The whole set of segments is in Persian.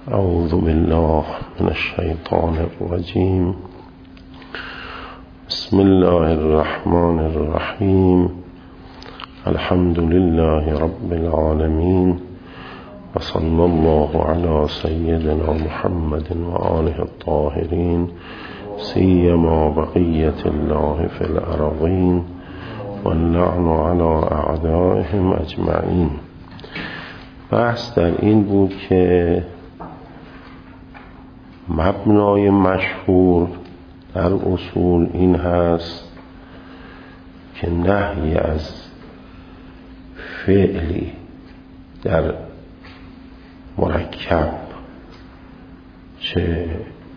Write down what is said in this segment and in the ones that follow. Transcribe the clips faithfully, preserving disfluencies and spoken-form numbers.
اعوذ بالله من الشیطان الرجیم. بسم الله الرحمن الرحیم. الحمد لله رب العالمین و صلی الله علی سیدنا محمد و آله الطاهرین سیما بقیة الله فی الارضین واللعن علی اعدائهم اجمعین. بحث در این بود که مبنای مشهور در اصول این هست که نهی از فعلی در مرکب، چه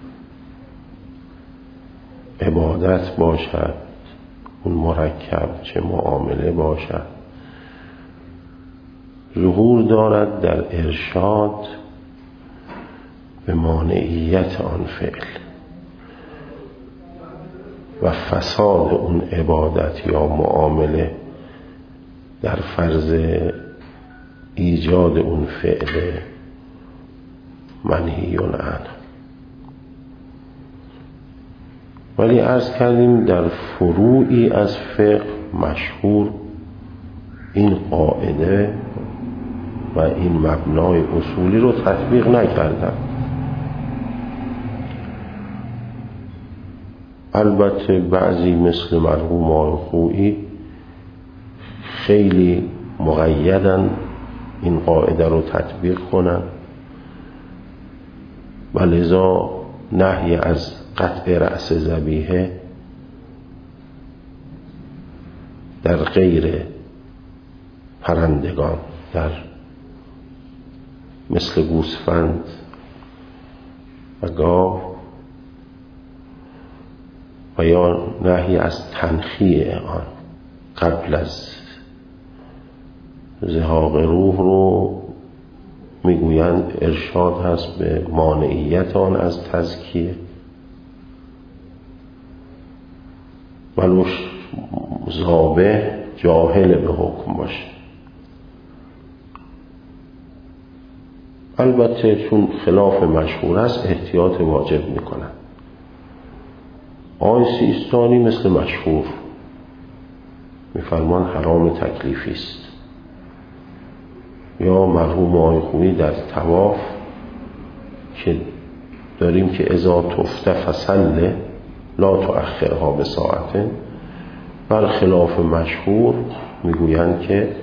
عبادت باشد اون مرکب، چه معامله باشد، ظهور دارد در ارشاد به مانعیت آن فعل و فساد اون عبادت یا معامله در فرض ایجاد اون فعل منهی عنه. ولی عرض کردیم در فروعی از فقه مشهور این قاعده و این مبنای اصولی رو تطبیق نکردن. البته بعضی مثل مرحوم آقای خویی خیلی مقیدن این قاعده رو تطبیق کنن و لذا نهی از قطع رأس ذبیحه در غیر پرندگان، در مثل گوسفند و گاو، و یا نهی از تنخیه آن قبل از زهاق روح رو میگویند ارشاد هست به مانعیت آن از تزکیه، ولوش ذابح جاهل به حکم باشه. البته چون خلاف مشهور است احتیاط واجب میکنن. آقای سیستانی مثل مشهور میفرمان حرام تکلیفی است، یا مرحوم آقای خویی در طواف که داریم که اذا تفت فصل لا تؤخرها به ساعت، بر خلاف مشهور میگویند که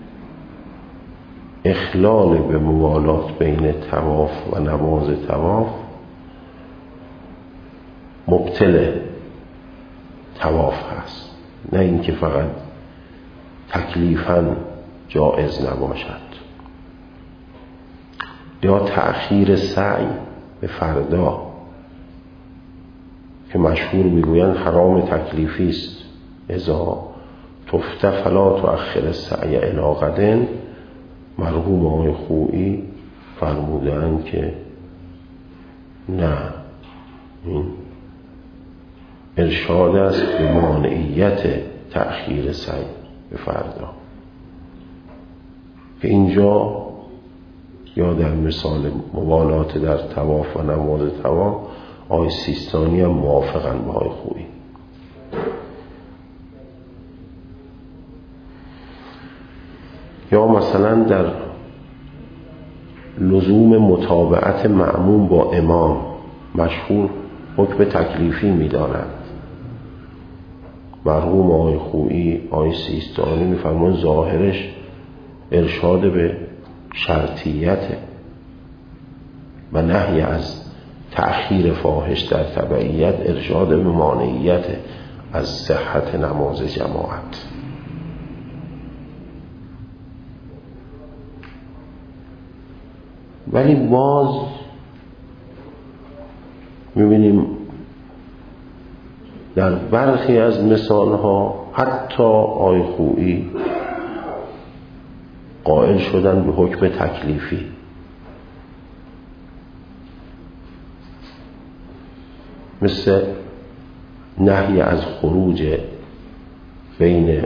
اخلال به موالات بین طواف و نماز طواف مبطل طواف هست، نه اینکه فقط تکلیفاً جائز نباشد. یا تأخیر سعی به فردا که مشهور میگویند حرام تکلیفی است، اذا تفت فلا تؤخر السعی الی غد. مرحوم آقای خویی فرمودند که نه، این ارشاد است به مانعیت تأخیر سعی به فردا، که اینجا یا در مثال موالات در طواف و نماز طواف آقای سیستانی هم موافقن با آقای خویی. یا مثلا در لزوم متابعت مأموم با امام مشهور حکم تکلیفی می‌دارد. مرحوم آقای خویی، آقای سیستانی می‌فرمایند ظاهرش ارشاد به شرطیت و نهی از تأخیر فاحش در تبعیت ارشاد به مانعیت از صحت نماز جماعت. ولی باز می‌بینیم در برخی از مثالها حتی آقای خویی قائل شدن به حکم تکلیفی. مثل نهی از خروج بین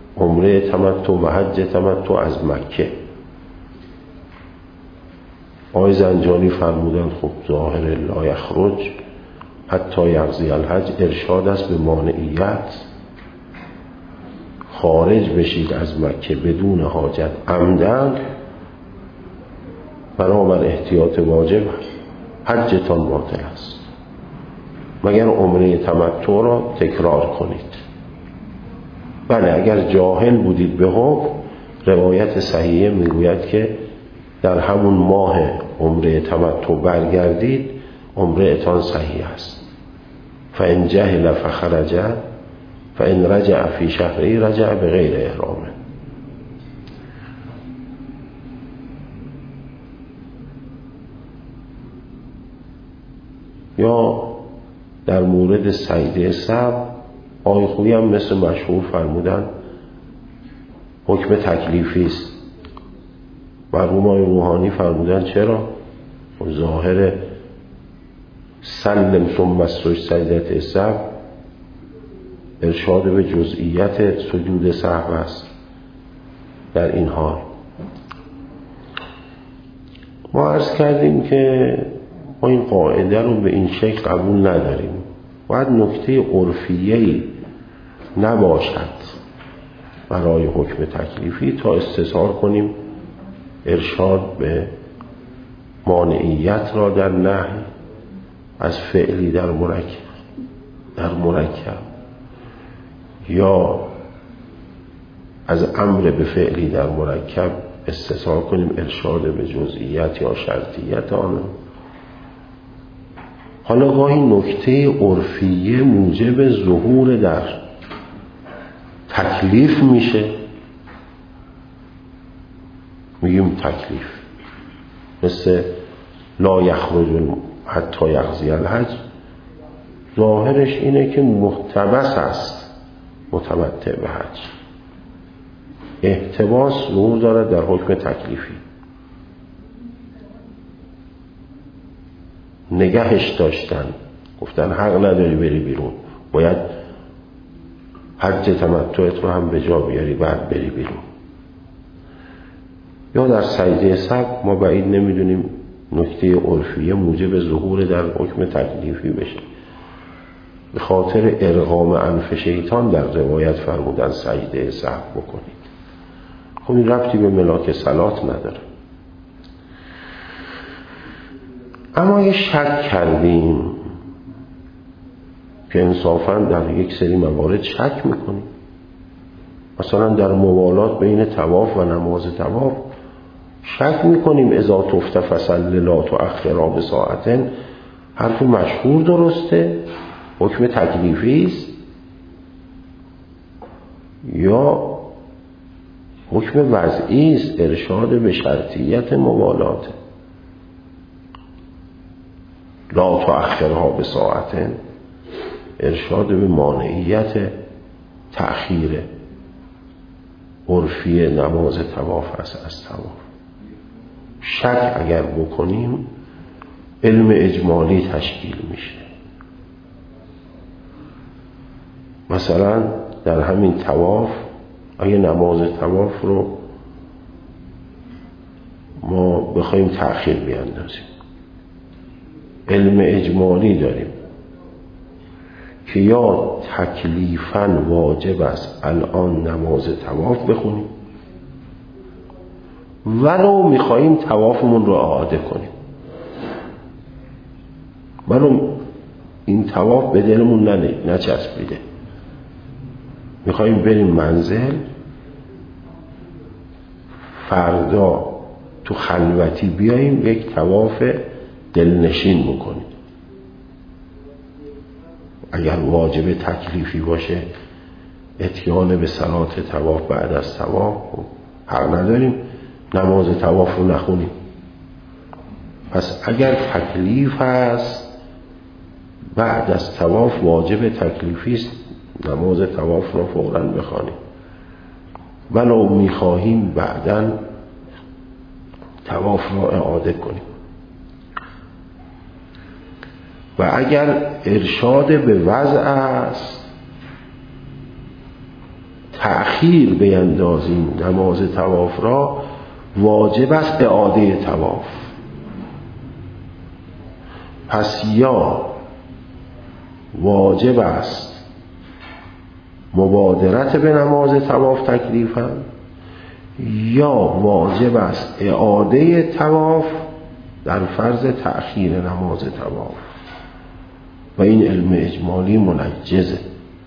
عمره تمتع و حج تمتع از مکه. آقای زنجانی فرمودند خب ظاهر لا یخرج حتی یقضی الحج ارشاد است به مانعیت، خارج بشید از مکه بدون حاجت عمدن، بنابر احتیاط واجب حجتان باطل است مگر عمره تمتع را تکرار کنید. بله اگر جاهل بودید به حکم، روایت صحیحه میگوید که در همون ماه عمره تمتع برگردید، عمره اتان صحیح است. فان جهل فخرج فان رجع فی شهری رجع به غیر احرامه. یا در مورد سجده سهو آقای خویی هم مثل مشهور فرمودن حکم تکلیفی است. مرحوم آقای روحانی فرمودن چرا؟ ظاهر سلم ثم اسجد سجده سهو ارشاد به جزئیت سجود سهو است. در این حال ما عرض کردیم که ما این قاعده رو به این شکل قبول نداریم، باید نکته عرفیه‌ای نباشد برای حکم تکلیفی تا استظهار کنیم ارشاد به مانعیت را در نهی از فعلی در مرکب در مرکب یا از امر به فعلی در مرکب استظهار کنیم ارشاد به جزئیت یا شرطیت آن. حالا گاهی نکته عرفیه موجب ظهور در تکلیف میشه، میگیم تکلیف، مثل لا یخرج حتی یقضی الحج، ظاهرش اینه که محتبس است متمتع به حج، احتباس ظهور دارد در حکم تکلیفی، نگهش داشتن، گفتن حق نداری بری بیرون، باید حج تمتعت رو هم به جا بیاری بعد بری بیرون. یا در سجده سهو ما بعید نمیدونیم نکته عرفیه موجب ظهور در حکم تکلیفی بشه، به خاطر ارغام انف شیطان در روایت فرمودن سجده سهو بکنید. خب این ربطی به ملاک صلات نداره. اما یه شک کردیم که انصافاً در یک سری موارد شک میکنیم، مثلا در موالات بین طواف و نماز طواف شک میکنیم اذا تفت فصل لا تؤخرا بساعتن حرف مشهور درسته، حکم تکلیفی است، یا حکم وضعی است، ارشاد به شرطیت موالات. لا تؤخرها بساعتن ارشاد به مانعیت تأخیر عرفی نماز طواف است از طواف. شک اگر بکنیم علم اجمالی تشکیل میشه. مثلا در همین طواف اگه نماز طواف رو ما بخوایم تأخیر بیاندازیم، علم اجمالی داریم که یا تکلیفاً واجب است الان نماز طواف بخونیم، ولو میخواییم طوافمون رو اعاده کنیم، ولو این طواف به دلمون نچسبیده، میخواییم بریم منزل، فردا تو خلوتی بیاییم یک طواف دلنشین بکنیم. اگر واجب تکلیفی باشه اتیان به صلات طواف بعد از طواف، حق نداریم نماز طواف رو نخونیم. پس اگر تکلیف هست بعد از طواف واجب تکلیفی است نماز طواف رو فوراً بخوانیم، ولو میخواهیم بعداً طواف رو اعاده کنیم. و اگر ارشاد به وضع است تأخیر بیندازیم نماز طواف را، واجب است اعاده طواف. پس یا واجب است مبادرت به نماز طواف تکلیفاً، یا واجب است اعاده طواف در فرض تأخیر نماز طواف. و این علم اجمالی منجزه،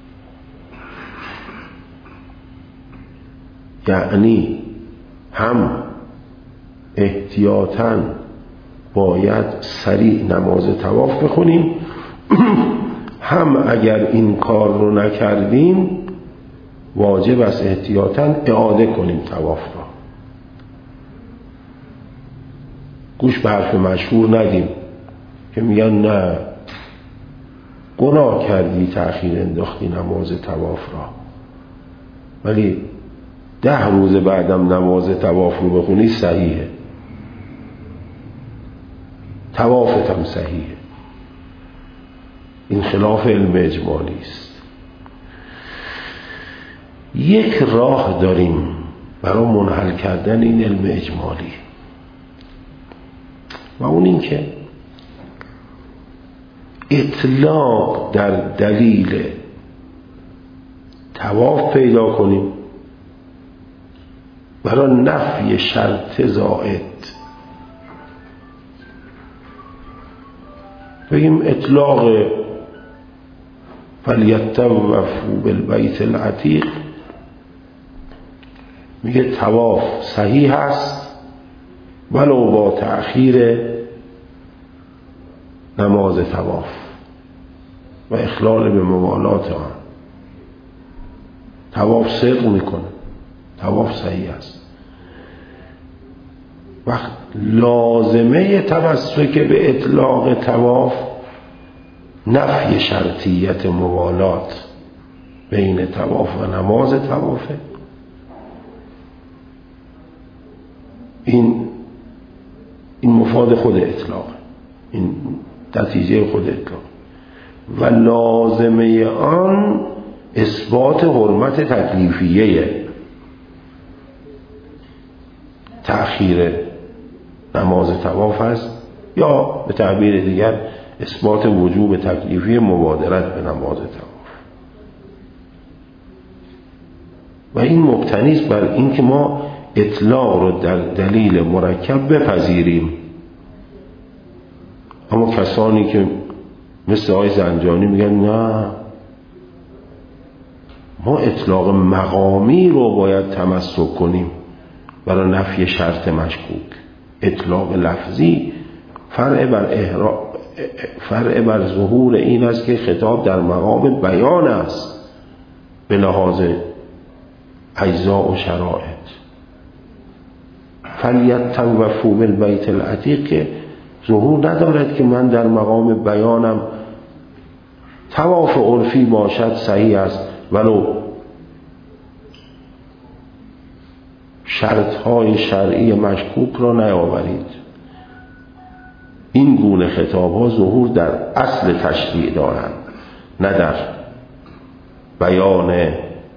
یعنی هم احتیاطاً باید سریع نماز طواف بخونیم، هم اگر این کار رو نکردیم واجب است احتیاطاً اعاده کنیم طواف را. گوش به حرف مشهور ندیم که میگن نه گناه کردی تأخیر انداختی نماز طواف را، ولی ده روز بعدم نماز طواف رو بخونی صحیحه، طوافت هم صحیحه. این خلاف علم اجمالی است. یک راه داریم برای منحل کردن این علم اجمالی و اون این که اطلاق در دلیل طواف پیدا کنیم برای نفی شرط زائد. بگیم اطلاق فلیطوفوا بالبیت العتیق میگه طواف صحیح است ولو با تأخیر نماز طواف و اخلال به موالات آن. طواف صدق میکنه، طواف صحیح است. وقت لازمه تمسک به اطلاق طواف نفی شرطیت موالات بین طواف و نماز طوافه. این این مفاد خود اطلاق، این نتیجه خود اطلاق. و لازمه آن اثبات حرمت تکلیفیه تأخیر نماز طواف است، یا به تعبیر دیگر اثبات وجوب تکلیفی مبادرت به نماز طواف. و این مبتنی است بر اینکه ما اطلاق رو در دلیل مرکب بپذیریم. اما کسانی که مثل آقای زنجانی میگن نه، ما اطلاق مقامی رو باید تمسک کنیم برای نفی شرط مشکوک. اطلاق لفظی فرع بر احرا... فرع بر ظهور این است که خطاب در مقام بیان است به لحاظ اجزاء و شرایط. فلیطوفوا بالبیت العتیق که ظهور ندارد که من در مقام بیانم طواف عرفی باشد صحیح است ولو شرطهای شرعی مشکوک را نیاورید. این گونه خطاب ها ظهور در اصل تشریع دارند، نه در بیان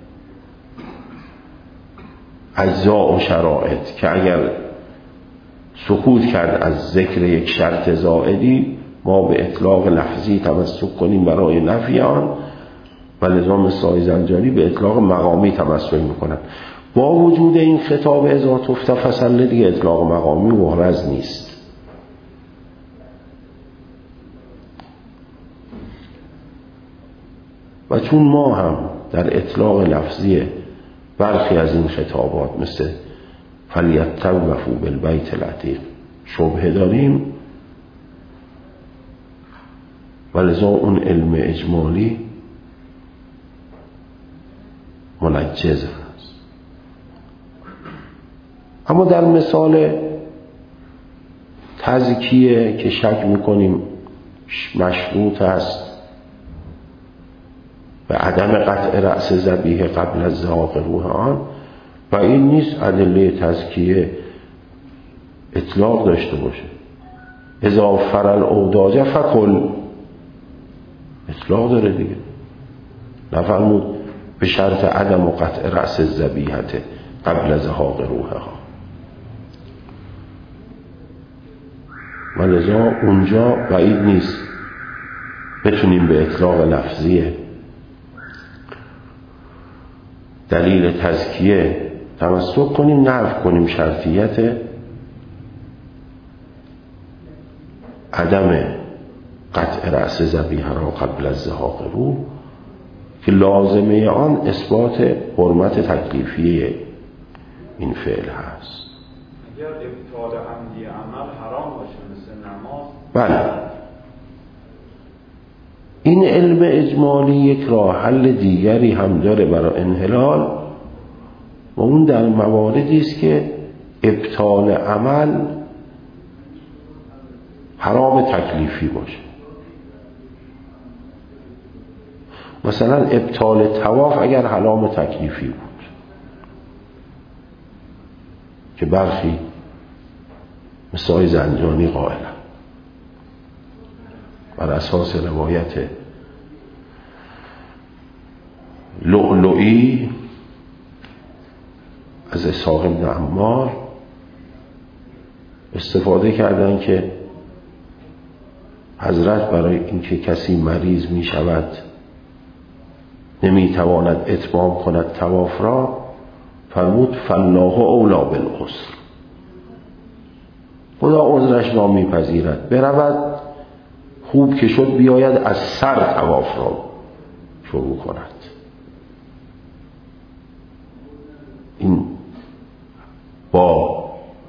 اجزاء و شرایط که اگر سکوت کرد از ذکر یک شرط زائدی ما به اطلاق لفظی تمسک کنیم برای نفی آن، و لذا مثل زنجانی به اطلاق مقامی تمسک میکنند. با وجود این خطاب اذا تفت فصل دیگه اطلاق مقامی محرز نیست. و چون ما هم در اطلاق لفظی برخی از این خطابات مثل فلیطوفوا بالبیت العتیق شبهه داریم، ولذا اون علم اجمالی منجز است. اما در مثال تزکیه که شک میکنیم مشروط است به عدم قطع رأس ذبیحه قبل از ذهاب روح آن، و این نیست ادله تزکیه اطلاق داشته باشه. اذا فرل اوداجه فکل اطلاق داره دیگه، نفرمود به شرط عدم و قطع رأس ذبیحه قبل از ذهاب روحها. و لذا اونجا بعید نیست بتونیم به اطلاق لفظی دلیل تزکیه تمسک کنیم، نفی کنیم شرطیت عدم قطع رأس ذبیحه را قبل از زحاق روح که لازمه آن اثبات حرمت تکلیفی این فعل هست. اگر ابطال عمدی عمل حرام باشه مثل نماز، بله، این علم اجمالی یک راه حل دیگری هم داره برای انحلال و اون در مواردی است که ابطال عمل حرام تکلیفی باشه. مثلا ابطال طواف اگر حرام تکلیفی بود که برخی مثل آقای زنجانی قائلن بر اساس روایت لؤلؤی از اسحاق بن عمار استفاده کردن که حضرت برای اینکه کسی مریض می شود نمی تواند اتمام کند طواف را فرمود فالله اولی بالعسر، خدا عذرش را می پذیرد، برود خوب که شد بیاید از سر طواف را شروع کند. این با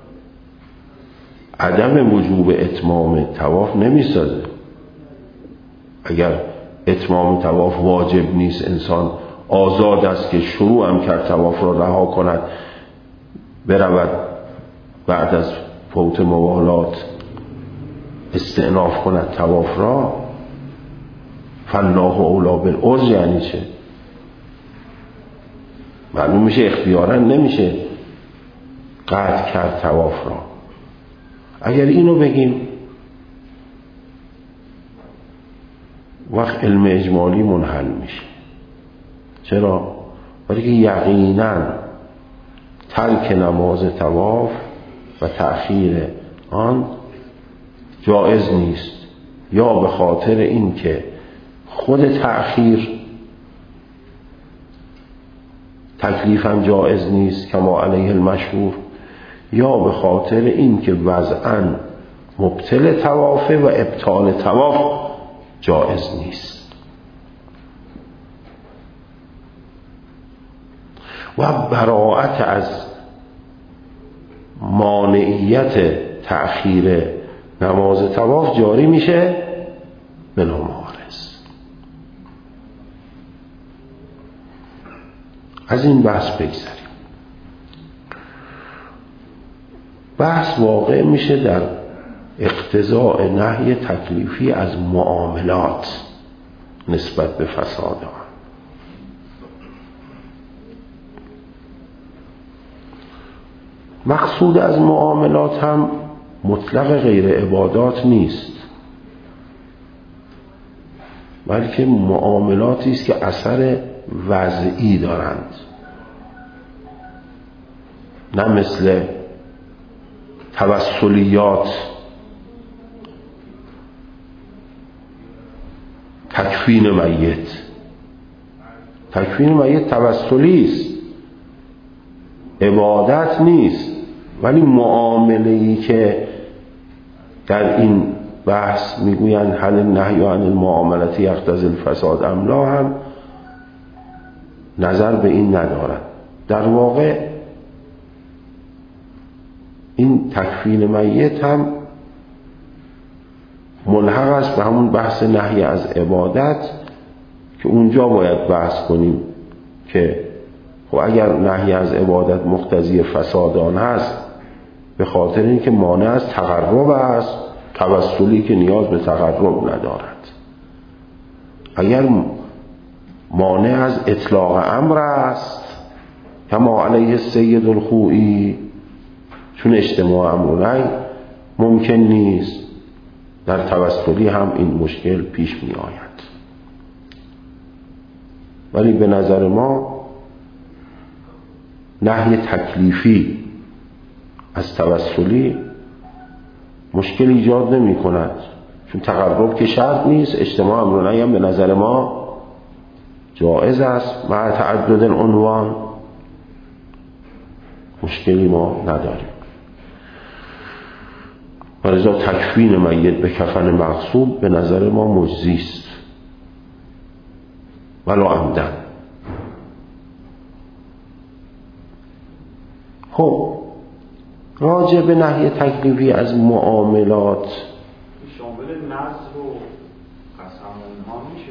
عدم وجوب اتمام طواف نمی سازه. اگر اتمام طواف واجب نیست، انسان آزاد است که شروع هم کرد طواف را رها کند، برود بعد از فوت موالات استئناف کند طواف را. فالله اولی بالعذر یعنی چه؟ معلوم میشه اختیارا نمیشه قطع کرد طواف را. اگر اینو بگیم وقت علم اجمالی منحل میشه. چرا؟ برای که یقینا ترک نماز طواف و تأخیر آن جایز نیست، یا به خاطر این که خود تأخیر تکلیفاً جایز نیست کما علیه المشهور، یا به خاطر این که وضعاً مبطل طوافه و ابطال طواف جایز نیست. و براءت از مانعیت تأخیر نماز طواف جاری میشه بلا معارض. از این بحث بگذاریم. بحث واقع میشه در اقتضاء نهی تکلیفی از معاملات نسبت به فساد آن. مقصود از معاملات هم مطلق غیر عبادات نیست، بلکه معاملاتی است که اثر وضعی دارند، نه مثل توسلیات، تکفین میت. تکفین میت توسلی است، عبادت نیست. ولی معامله‌ای که در این بحث میگویند هل النهی عن المعاملة یقتضی الفساد ام لا هم نظر به این ندارند. در واقع این تکفین میت هم ملحق است به همون بحث نهی از عبادت که اونجا باید بحث کنیم که خب اگر نهی از عبادت مقتضی فسادان هست به خاطر اینکه مانع از تقرب است، توسلی که نیاز به تقرب ندارد. اگر مانع از اطلاق امر است کما علیه السید الخوئی، چون اجتماع امرین ممکن نیست، در توسلی هم این مشکل پیش می آید. ولی به نظر ما نهی تکلیفی از توسلی مشکل ایجاد نمی کند، چون تقرب که شرط نیست. اجتماع امر و نهی هم به نظر ما جایز است مع تعدد العنوان، مشکلی ما نداریم. ولذا تکفین میت به کفن مغصوب به نظر ما مجزی است ولو عمدن. خب راجع به نهی تکلیفی از معاملات شامل نذر و قسم اونها میشه.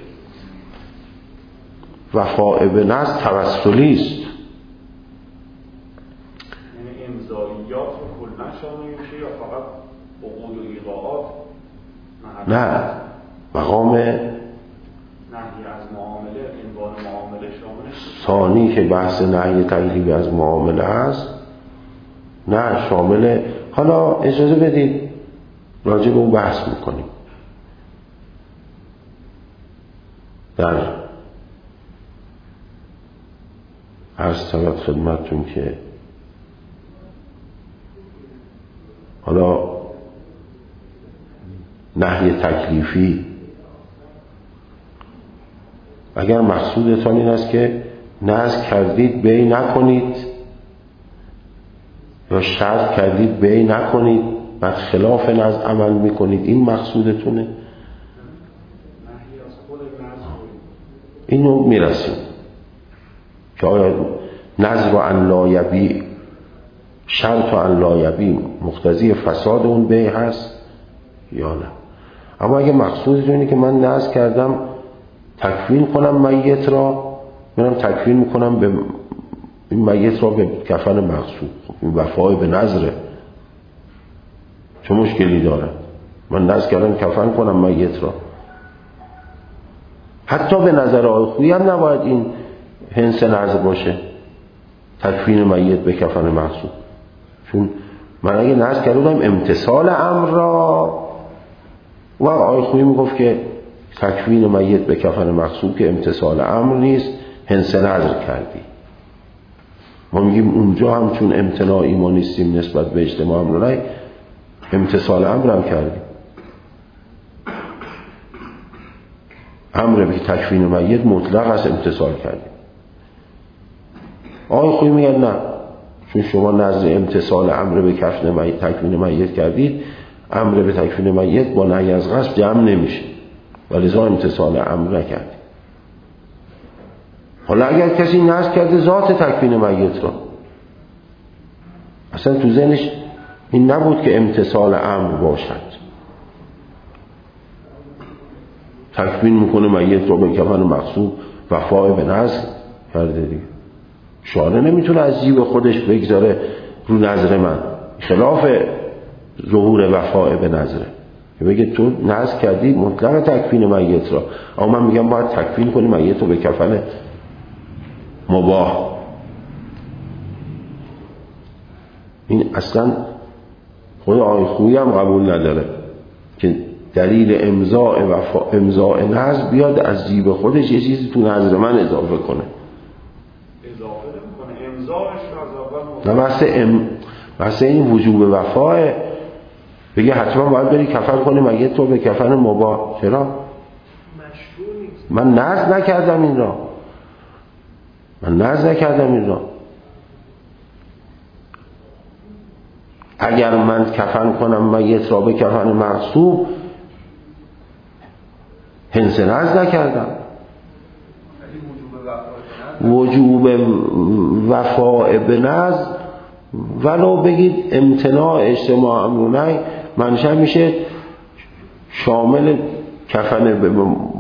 وفاء به نذر توسلی است، یعنی امضاییات رو کلا شامل میشه یا فقط عقود و ایقاعات؟ نه، مقام نهی از معامله، عنوان معامله شاملش ثانی که بحث نهی تکلیفی از معامله است، نه شامل. حالا اجازه بدید راجع به اون بحث میکنیم. در عرض شود خدمتتون که حالا نهی تکلیفی اگر مقصودتان این است که نذر کردید بی نکنید یا شرط کردید بی نکنید بعد خلاف نذر عمل میکنید، این مقصودتونه، اینو میرسیم که آیا نذر و ان لا یبیع، شرط و ان لا یبیع مقتضی فساد اون بیع هست یا نه. اما اگه مقصودتون اینه که من نذر کردم تکفین کنم میت را، منم تکفین میکنم به این میت را به کفن مغصوب، این وفای به نذره، چه مشکلی داره؟ من نذر کردم کفن کنم میت را. حتی به نظر آقای خویی هم نباید این هنس نذر باشه، تکفین میت به کفن مغصوب، چون من اگه نذر کردم امتثال امر را، و آقای خویی میگفت که تکفین میت به کفن مغصوب که امتثال امر نیست، هنس نذر کردی. ما میگیم اونجا هم چون امتناعی ما نیستیم نسبت به اجتماع امر و نهی، امتثال امر هم کردیم. امر به تکفین میت مطلق است، امتثال کردیم. آقای خویی میگن نه، چون شما نذر امتثال امر به کفن میت تکفین میت کردید، امر به تکفین میت با نهی از غصب جمع نمیشه، ولذا امتثال امر نکردید. حالا اگر کسی نذر کرده ذات تکفین میت را، اصلا تو ذهنش این نبود که امتثال امر باشد، تکفین میکنه میت را به کفن مغصوب، وفای به نذر کرده دیگه. شارع نمیتونه از جیب خودش بگذاره رو نذر من، خلاف ظهور وفای به نذره، که بگه تو نذر کردی مطلق تکفین میت را، اما من میگم باید تکفین کنی میت رو به کفن مباح. این اصلا خود آقای خویی هم قبول نداره که دلیل امضاء وفا امضاء نذر بیاد از جیب خودش یه چیزی تو نذر من اضافه کنه. اضافه نمی‌کنه، امضاءش از اول نه بحث ام بحث این وجوب وفاه، بگه حتما باید بری کفن کنی میت رو به کفن مباح. چرا؟ من نذر نکردم این را، من نذر نکردم این را. اگر من کفن کنم میت را به کفن مغصوب، هنس نذر نکردم. وجوب وفاء به نذر ولو بگید امتناع اجتماع امر و نهی منشأ میشه شامل کفن به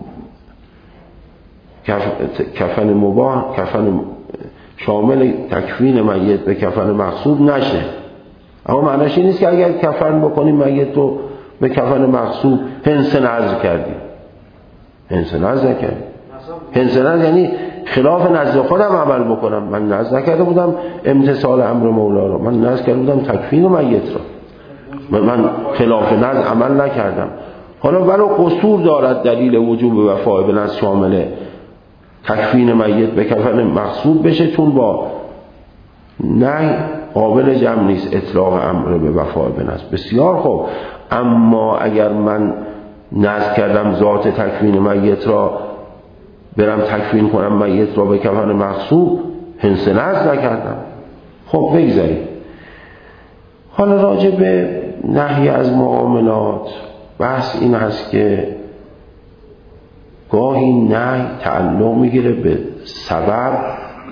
کفن مباح، کفن شامل تکفین میت به کفن مغصوب نشه. اما معنیش این نیست که اگر کفن بکنیم میت رو به کفن مغصوب هنس نذر کردیم. هنس نذر کردیم، هنس نذر یعنی خلاف نذر خودم عمل بکنم. من نذر نکرده بودم امتثال امر مولا را، من نذر کرده بودم تکفین میت را، من خلاف نذر عمل نکردم. حالا ولو قصور دارد دلیل وجوب وفای به نذر شامل تکفین میت به کفن مغصوب بشه، چون با نه قابل جمع نیست اطلاق امر به وفاء به نذر. بسیار خوب، اما اگر من نذر کردم ذات تکفین میت را برم تکفین کنم میت را به کفن مغصوب، حنس نذر نکردم. خب بگذاریم. حالا راجع به نهی از معاملات بحث این هست که گاهی نهی تعلق میگیره به سبب،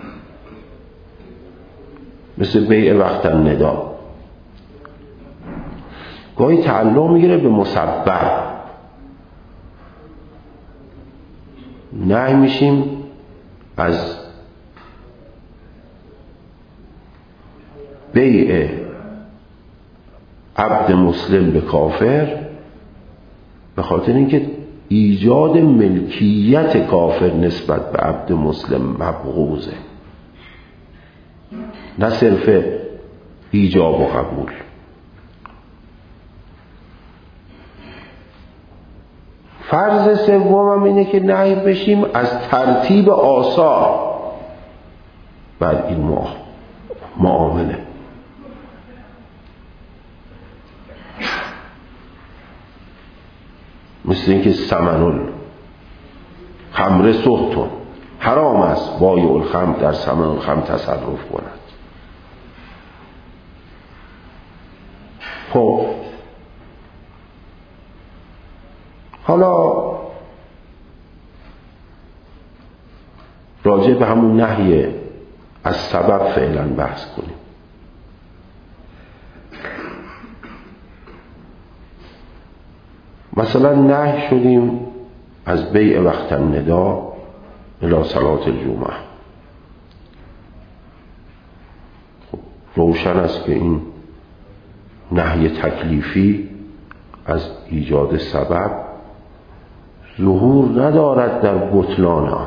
مثل بیع وقت الندا. گاهی تعلق میگیره به مسبب. نهی میشیم از بیع عبد مسلم به کافر به خاطر اینکه ایجاد ملکیت کافر نسبت به عبد مسلم مبغوضه، نه صرف ایجاب و قبول. فرض سوم اینه که نهی بشیم از ترتیب آثار بر این معامله. مثل اینکه ثمن الخمر سحتون، حرام است بایع الخمر در ثمن الخمر تصرف کند. خب حالا راجع به همون نهی از سبب فعلا بحث کنیم. مثلا نهی شدیم از بیع وقت الندا الی صلاة الجمعه. خب روشن است که این نهی تکلیفی از ایجاد سبب ظهور ندارد در بطلان آن.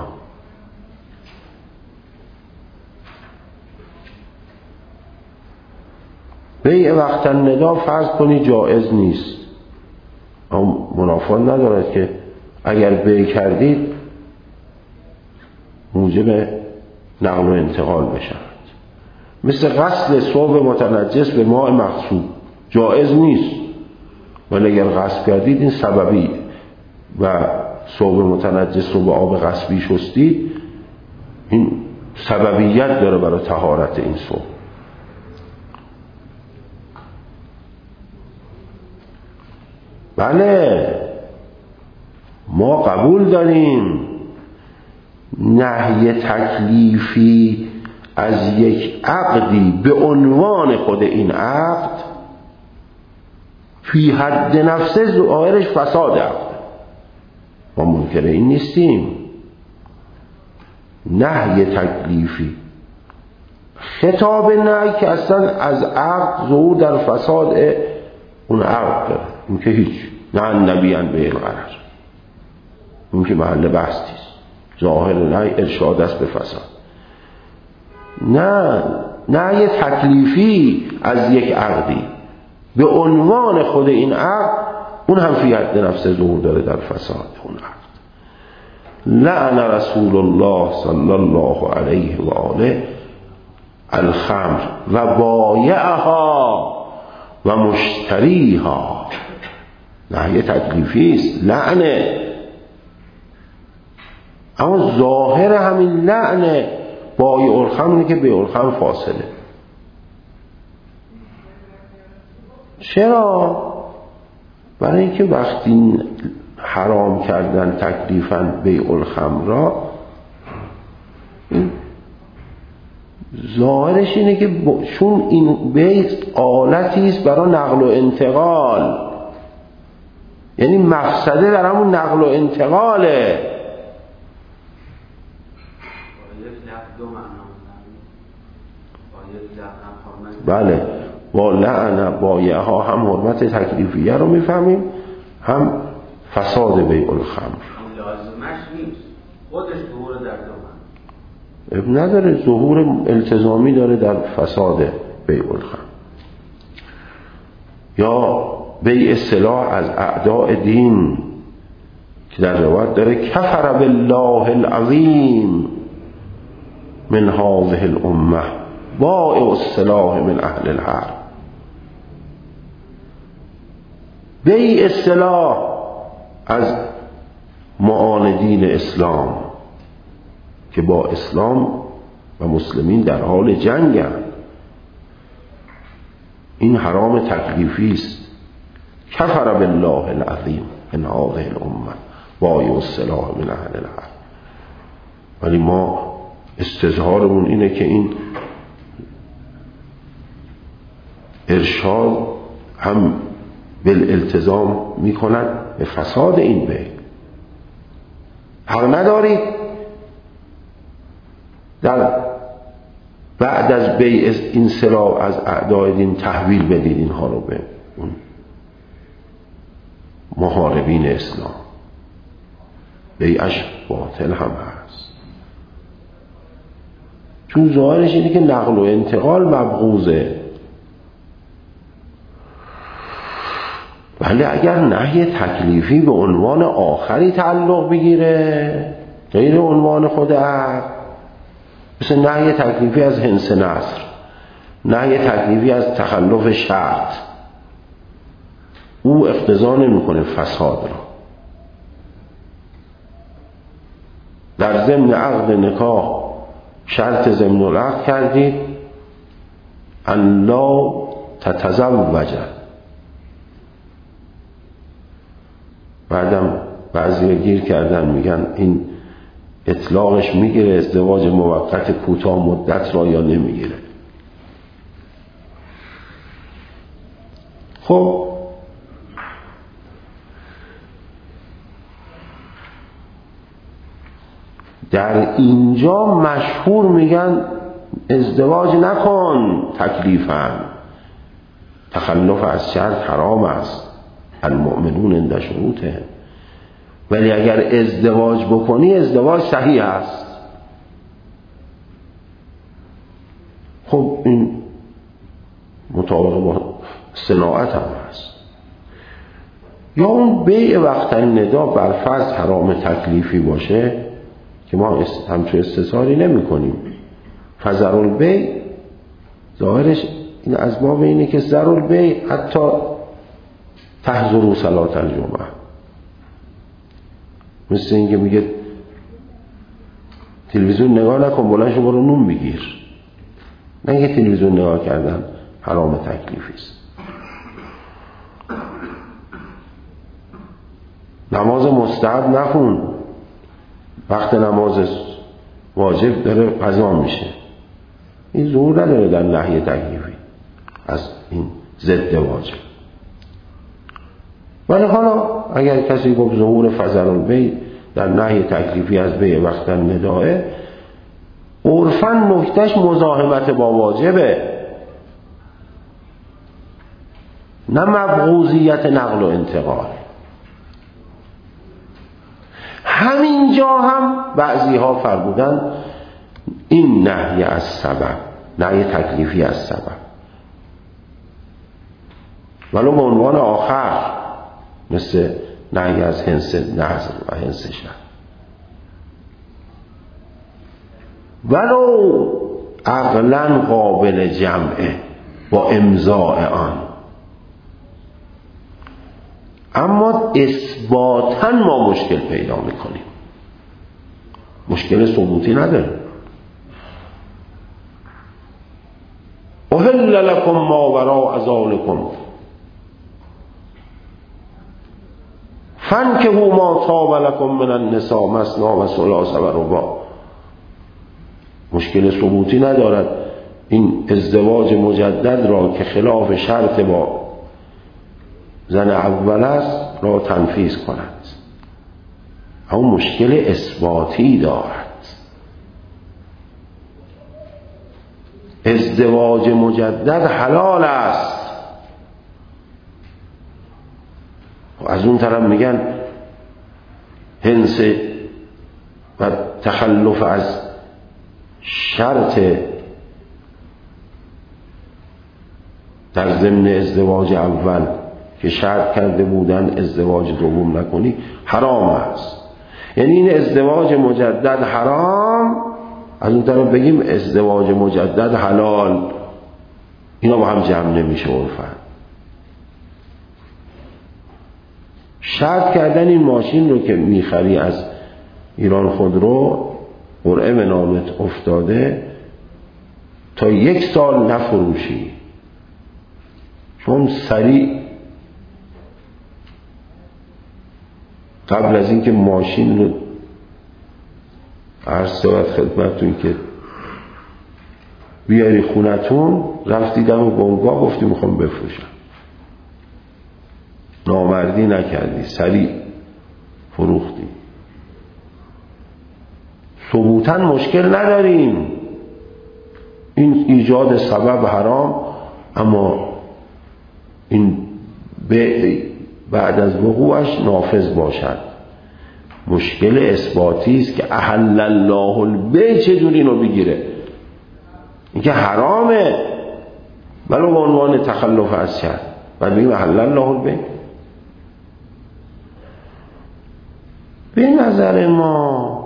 بیع وقت الندا فرض کنی جایز نیست، اما منافات ندارد که اگر بیع کردید موجب نقل و انتقال بشود. مثل غسل ثوب متنجس به ماء مغصوب جایز نیست، ولی اگر غسل کردید این سببی و ثوب متنجس رو به آب غصبی شستید، این سببیت داره برای طهارت این ثوب. بله ما قبول داریم نهی تکلیفی از یک عقدی به عنوان خود این عقد فی حد نفسه ظاهرش فساد عقد، ما منکر این نیستیم. نهی تکلیفی خطاب نهی که اصلا از عقد ظهور در فساد اون عقد داره، این که هیچ نه نبیان به الغرض، این که محل بحث نیست. ظاهر نهی ارشاد است به فساد. نه نهی تکلیفی از یک عقدی به عنوان خود این عقد، اون هم فی حد نفس ظهور داره در فساد اون عقد. لعن رسول الله صلی الله علیه و آله الخمر و بایعها و مشتریها. نهی تکلیفی است، لعنه، اما ظاهر همین لعنه بایع الخمر اینه که بیع الخمر فاصله. چرا؟ برای اینکه وقتی حرام کردن تکلیفاً بیع الخمر را، ظاهرش اینه که چون این بیع آلتی است برای نقل و انتقال، یعنی مفسده در همون نقل و انتقاله. بله با لعن بایعها هم حرمت تکلیفیه رو میفهمیم، هم فساد بیع الخمر. لازمش نیست خودش ظهور در دومن اب نداره، ظهور التزامی داره در فساد بیع الخمر. یا بیع سلاح از اعداء دین که در روایت داره کفر بالله العظیم من هذه الامه بائع السلاح من اهل الحرب. بیع سلاح از معاندین اسلام که با اسلام و مسلمین در حال جنگند، این حرام تکلیفی است. کفر بالله العظیم ان هذه الامه بائع السلاح من اهل الحرب. ولی ما استظهارمون اینه که این ارشاد هم بالالتزام میکنن به فساد این بیع. حق ندارید در بعد از بیع این سلاح از اعدای دین تحویل بدید اینها رو به اون محاربین اسلام. بیعش باطل هم هست، چون ظاهرش اینه که نقل و انتقال مبغوضه. ولی اگر نهی تکلیفی به عنوان آخری تعلق بگیره غیر عنوان خود عقد، مثل نهی تکلیفی از حنث نصر، نهی تکلیفی از تخلف شرط، او اقتضا نمیکنه فساد را. در ضمن عقد نکاح شرط ضمن العقد کردید ان لا تتزوج، بعدم بعضی گیر کردن میگن این اطلاقش میگیره ازدواج موقت کوتاه مدت را یا نمیگیره. خب در اینجا مشهور میگن ازدواج نکن تکلیفاً، تخلف از شرط حرام است، المؤمنون عند شروطه. ولی اگر ازدواج بکنی ازدواج صحیح است. خب این مطابق با صناعت هم هست. یا اون بیع وقت الندا بر فرض حرام تکلیفی باشه که ما همچون استثاری نمی کنیم. فزر البیع ظاهرش این از باب اینه که زر البیع حتی تحضروا صلاة الجمعه، مثل اینکه میگه تلویزیون نگاه نکن بلند شو برو نون بگیر، نه اینکه تلویزیون نگاه کردن حرام تکلیفی است. نماز مستحب نخون، وقت نماز واجب داره قضا میشه، این ظهور نداره در نهی تکلیفی از این ضد واجب. ولی حالا اگر کسی گفت ظهور فضل البیع در نهی تکلیفی از بیع وقت النداء، عرفاً نکتهش مزاحمت با واجبه، نه مبغوضیت نقل و انتقال. همینجا هم بعضی ها فرمودن این نهی از سبب، نهی تکلیفی از سبب، ولو به عنوان آخر، مثل نهی از حنث نظر و حنث شرط، ولو عقلاً قابل جمعه با امضاء آن، اما اثباتاً ما مشکل پیدا میکنیم، مشکل ثبوتی نداره. احل لکم ما وراء ذلکم فانکحوا ما طاب لکم من النساء مثنی و ثلاث و رباع. مشکل ثبوتی ندارد این ازدواج مجدد را که خلاف شرط با زن اول است را تنفیذ کند، اما مشکل اثباتی دارد. ازدواج مجدد حلال است، از اون طرف میگن حنث و تخلف از شرط در ضمن ازدواج اول که شرط کرده بودن ازدواج دوم نکنی حرام است. یعنی این ازدواج مجدد حرام از اون طرف بگیم ازدواج مجدد حلال، اینا با هم جمع نمیشه عرفاً. شرط کردن این ماشین رو که میخری از ایران خودرو، قرعه به نامت افتاده تا یک سال نفروشی، چون سریع قبل از اینکه ماشین رو عرض شود خدمتتون که بیاری خونتون، رفتی دم بنگاه گفتی میخوام بفروشم، نامردی نکردی، سریع فروختی. ثبوتاً مشکل نداریم، این ایجاد سبب حرام، اما این بعد از وقوعش نافذ باشد. مشکل اثباتی است که احل الله البیع چجوری اینو بگیره؟ این که حرامه ولو به عنوان تخلف از شرع، بعد بگیم احل الله البیع. به نظر ما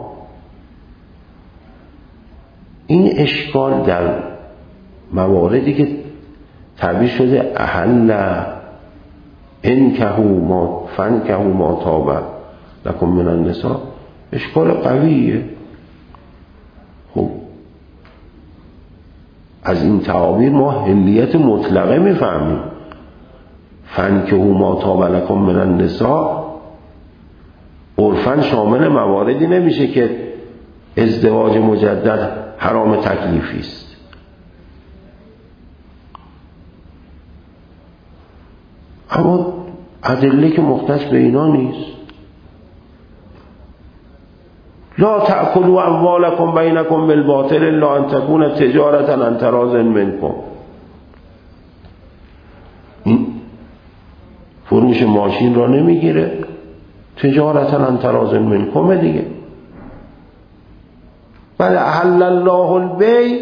این اشکال در مواردی که تعبیر شده احل انکحوا ما فانکحوا ما طاب لکم من النساء، اشکال قویه. خب از این تعابیر ما حلیت مطلقه میفهمیم. فانکحوا ما طاب لکم من النساء عرفاً شامل مواردی نمیشه که ازدواج مجدد حرام تکلیفی است. اما ادله که مختص به اینا نیست. لا تأکلوا اموالکم بینکم بالباطل الا ان تکون تجارة عن تراض منکم. این فروش ماشین را نمیگیره، تجارة عن تراض منکم دیگه. بله احل الله البیع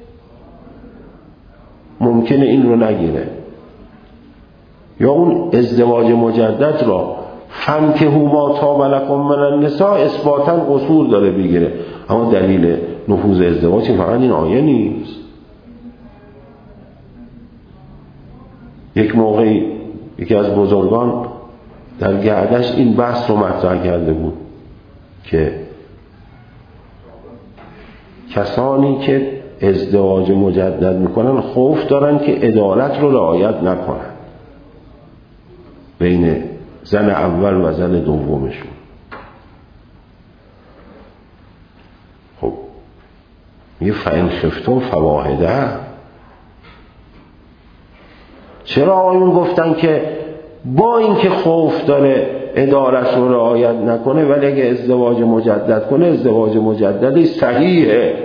ممکنه این رو نگیره، یا اون ازدواج مجدد را فانکحوا ما طاب لکم من النساء اثباتا قصور داره بگیره، اما دلیل نفوذ ازدواج فقط این آیه نیست. یک موقعی یکی از بزرگان در گردش این بحث رو مطرح کرده بود که کسانی که ازدواج مجدد میکنن خوف دارن که عدالت رو رعایت نکنن بین زن اول و زن دومشون. خب یه فإن خفتم فواحده. چرا آیون گفتن که با اینکه خوف داره عدالت رو رعایت نکنه، ولی اگه ازدواج مجدد کنه ازدواج مجددی صحیحه؟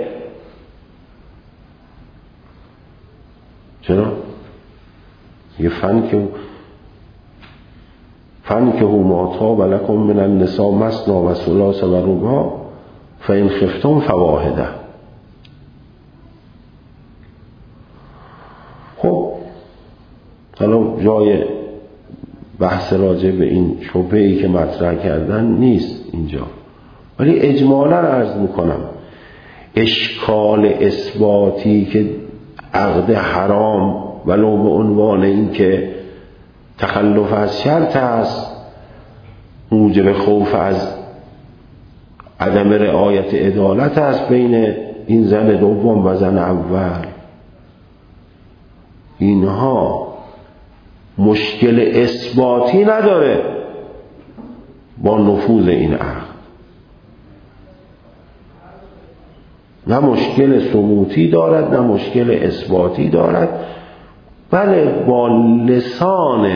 چرا؟ یه فن که فانکحوا ما طاب لکم من النساء مثنی و ثلاث و رباع فإن خفتم فواحده. خب حالا جای بحث راجع به این شبهه‌ای که مطرح کردن نیست اینجا، ولی اجمالا عرض میکنم اشکال اثباتی که عقد حرام ولو به عنوان این که تخلف از شرط است موجب خوف از عدم رعایت عدالت است بین این زن دوم و زن اول، اینها مشکل اثباتی نداره با نفوذ این عقد، نه مشکل ثبوتی دارد نه مشکل اثباتی دارد. بله با لسان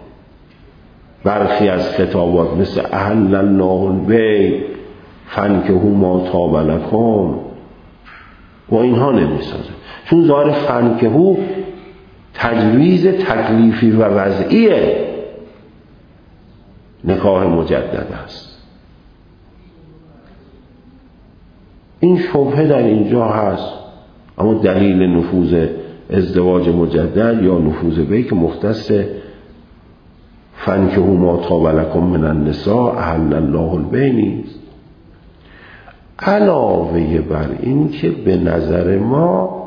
برخی از خطابات مثل احل الله البیع فانکحوا ما طاب لکم با اینها نمیسازه، چون ظاهر فانکحوا تجویز تکلیفی و وضعی نکاح مجدد است. این شبهه در اینجا هست، اما دلیل نفوذ ازدواج مجدد یا نفوذ بیع که مختص فانکحوا ما طاب لکم من النساء احل الله البیع نیست. علاوه بر این که به نظر ما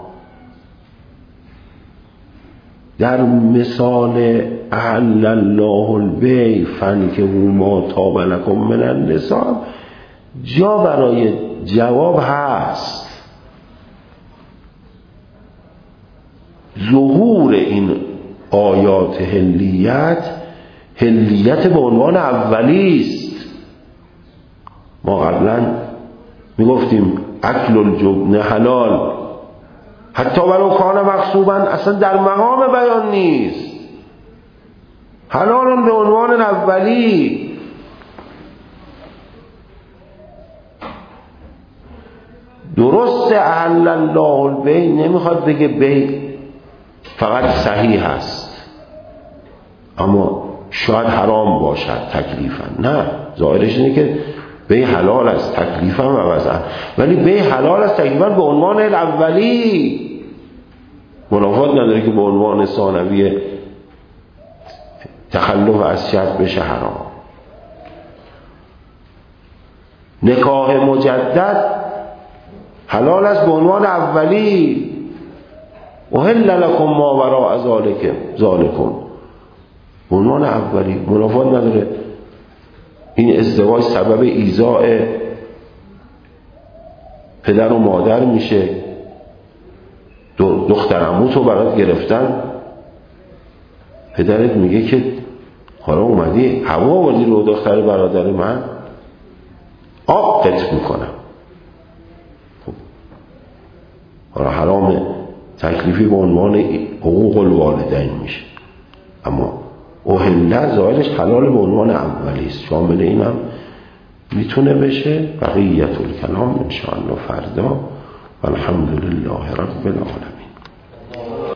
در مثال احل الله البیع فانکحوا ما طاب لکم من النساء جا برای جواب هست. ظهور این آیات حلیت حلیت به عنوان اولی است. ما قبلا میگفتیم اکل الجبن حلال حتی ولو کان مغصوبا، اصلا در مقام بیان نیست، حلال به عنوان اولی. درست احل الله البیع نمیخواد بگه بیع فقط صحیح است اما شاید حرام باشد تکلیفا، نه، ظاهرش اینه که بیع حلال است تکلیفا و وضعا، ولی بیع حلال است تکلیفا به عنوان اولی. منافات نداره که به عنوان ثانوی تخلف از شرط بشه حرام. نکاح مجدد حلال است به عنوان اولی. احل لکم ما وراء ذالکم به عنوان اولی. منافات نداره این ازدواج سبب ایذاء پدر و مادر میشه، دختر عموتو برات گرفتن، پدرت میگه که حالا اومدی هوا آوردی رو دختر برادر من، آب قطع میکنم. خب حالا حرام تکلیفی به عنوان حقوق الوالدین میشه، اما احل ظاهرش حلال به عنوان اولی است. شامل اینم میتونه بشه. بقیت الکلام ان شاء الله فردا. والحمد لله رب العالمین.